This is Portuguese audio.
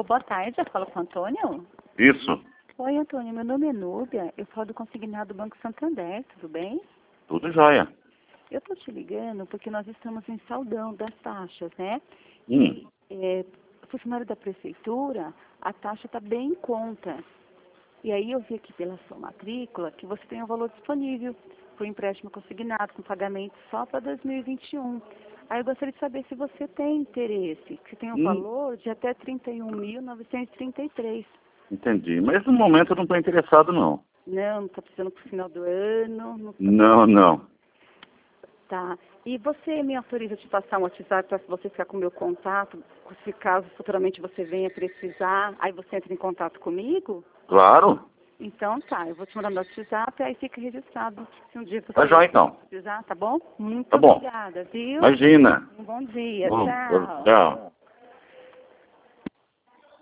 boa tarde, eu falo com o Antônio. Isso, Oi, Antônio, meu nome é Núbia, eu falo do consignado do Banco Santander, tudo bem? tudo jóia. Eu tô te ligando porque nós estamos em saldão das taxas, né? Hum, Funcionário da prefeitura, a taxa está bem em conta. E aí eu vi aqui pela sua matrícula que você tem um valor disponível para o empréstimo consignado com pagamento só para 2021. Aí eu gostaria de saber se você tem interesse, que tem um valor de até 31.933. entendi. Mas no momento eu não estou interessado, não. Não está precisando para o final do ano. Não tá... Não, não. Tá. E você me autoriza a te passar um WhatsApp para você ficar com o meu contato, se caso futuramente você venha precisar, aí você entra em contato comigo? Claro. Então tá, eu vou te mandar meu WhatsApp, aí fica registrado. Se um dia você Tá jóia, então. precisar, tá bom? Muito Tá bom. obrigada, viu? Imagina. Um bom dia, Bom, tchau. tchau.